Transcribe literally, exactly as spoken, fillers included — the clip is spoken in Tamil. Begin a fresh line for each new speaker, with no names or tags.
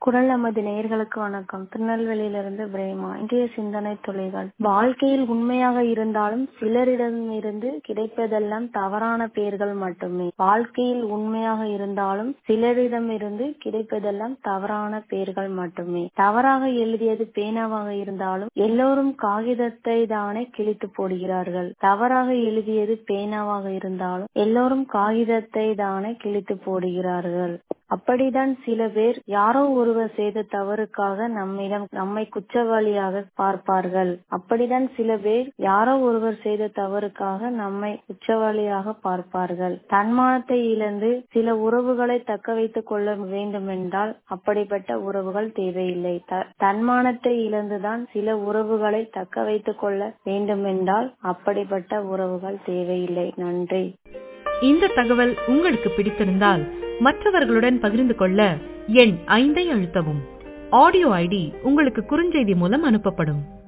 குரல் நமது நேயர்களுக்கு வணக்கம். திருநெல்வேலியிலிருந்து பிரேமா. இன்றைய சிந்தனை துளிகள். வாழ்க்கையில் உண்மையாக இருந்தாலும் சிலரிடமிருந்து கிடைப்பதெல்லாம் தவறான பெயர்கள் மட்டுமே. வாழ்க்கையில் உண்மையாக இருந்தாலும் சிலரிடமிருந்து கிடைப்பதெல்லாம் தவறான பெயர்கள் மட்டுமே. தவறாக எழுதியது பேனாவாக இருந்தாலும் எல்லோரும் காகிதத்தை தானே கிழித்து போடுகிறார்கள். தவறாக எழுதியது பேனாவாக இருந்தாலும் எல்லோரும் காகிதத்தை தானே கிழித்து போடுகிறார்கள். அப்படித்தான் சில பேர் யாரோ ஒருவர் செய்த தவறுக்காக நம்மிடம் நம்மை குற்றவாளியாக பார்ப்பார்கள். அப்படித்தான் சில பேர் யாரோ ஒருவர் செய்த தவறுக்காக நம்மை குற்றவாளியாக பார்ப்பார்கள். தன்மானத்தை இழந்து சில உறவுகளை தக்க வைத்துக் கொள்ள வேண்டுமென்றால் அப்படிப்பட்ட உறவுகள் தேவையில்லை. தன்மானத்தை இழந்துதான் சில உறவுகளை தக்க வைத்துக் கொள்ள வேண்டுமென்றால் அப்படிப்பட்ட உறவுகள் தேவையில்லை. நன்றி.
இந்த தகவல் உங்களுக்கு பிடித்திருந்தால் மற்றவர்களுடன் பகிர்ந்து கொள்ள எண் ஐந்தை அழுத்தவும். ஆடியோ ஐடி உங்களுக்கு குறுஞ்செய்தி மூலம் அனுப்பப்படும்.